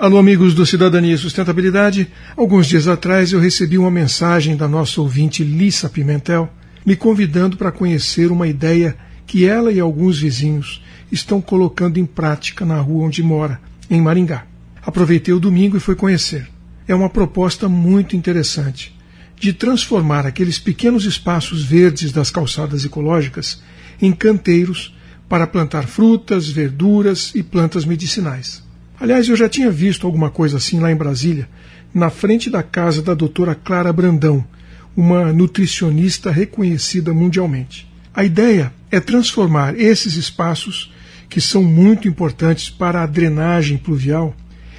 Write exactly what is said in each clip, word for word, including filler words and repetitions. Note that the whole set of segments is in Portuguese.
Alô, amigos do Cidadania e Sustentabilidade. Alguns dias atrás eu recebi uma mensagem da nossa ouvinte Lissa Pimentel, me convidando para conhecer uma ideia que ela e alguns vizinhos estão colocando em prática na rua onde mora, em Maringá. Aproveitei o domingo e fui conhecer. É uma proposta muito interessante de transformar aqueles pequenos espaços verdes das calçadas ecológicas em canteiros para plantar frutas, verduras e plantas medicinais. Aliás, eu já tinha visto alguma coisa assim lá em Brasília, na frente da casa da doutora Clara Brandão, uma nutricionista reconhecida mundialmente. A ideia é transformar esses espaços, que são muito importantes para a drenagem pluvial,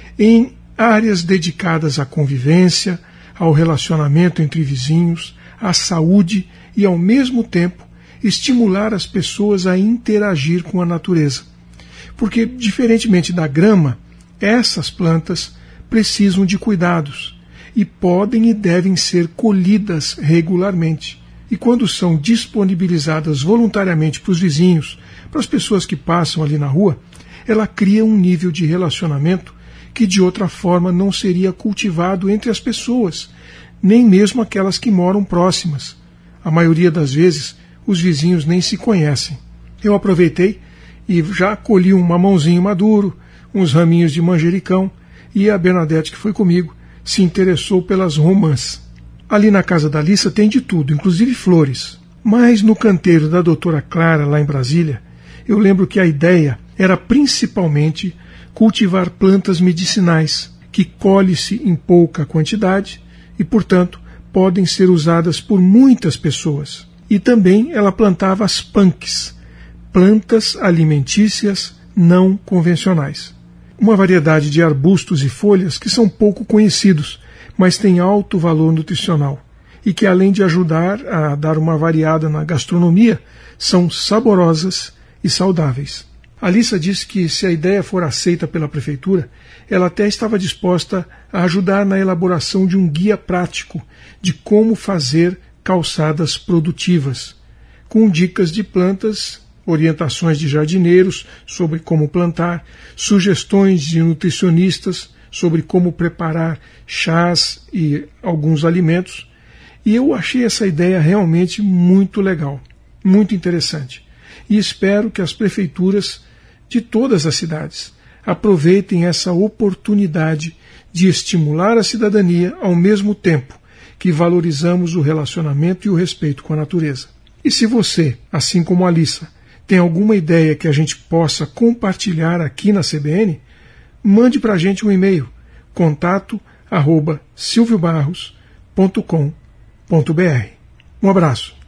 em áreas dedicadas à convivência, ao relacionamento entre vizinhos, à saúde e, ao mesmo tempo, estimular as pessoas a interagir com a natureza. Porque, diferentemente da grama, essas plantas precisam de cuidados e podem e devem ser colhidas regularmente. E quando são disponibilizadas voluntariamente para os vizinhos, para as pessoas que passam ali na rua, ela cria um nível de relacionamento que de outra forma não seria cultivado entre as pessoas, nem mesmo aquelas que moram próximas. A maioria das vezes, os vizinhos nem se conhecem. Eu aproveitei e já colhi um mamãozinho maduro, uns raminhos de manjericão, e a Bernadette, que foi comigo, se interessou pelas romãs. Ali na casa da Lissa tem de tudo, inclusive flores. Mas no canteiro da doutora Clara, lá em Brasília, eu lembro que a ideia era principalmente cultivar plantas medicinais, que colhe-se em pouca quantidade e, portanto, podem ser usadas por muitas pessoas. E também ela plantava as punks, plantas alimentícias não convencionais. Uma variedade de arbustos e folhas que são pouco conhecidos, mas têm alto valor nutricional e que, além de ajudar a dar uma variada na gastronomia, são saborosas e saudáveis. A Lissa disse que, se a ideia for aceita pela prefeitura, ela até estava disposta a ajudar na elaboração de um guia prático de como fazer calçadas produtivas, com dicas de plantas, orientações de jardineiros sobre como plantar, sugestões de nutricionistas sobre como preparar chás e alguns alimentos. E eu achei essa ideia realmente muito legal, muito interessante. E espero que as prefeituras de todas as cidades aproveitem essa oportunidade de estimular a cidadania ao mesmo tempo que valorizamos o relacionamento e o respeito com a natureza. E se você, assim como a Lissa, tem alguma ideia que a gente possa compartilhar aqui na C B N, mande para a gente um e-mail, contato arroba silvio barros ponto com ponto br. Um abraço.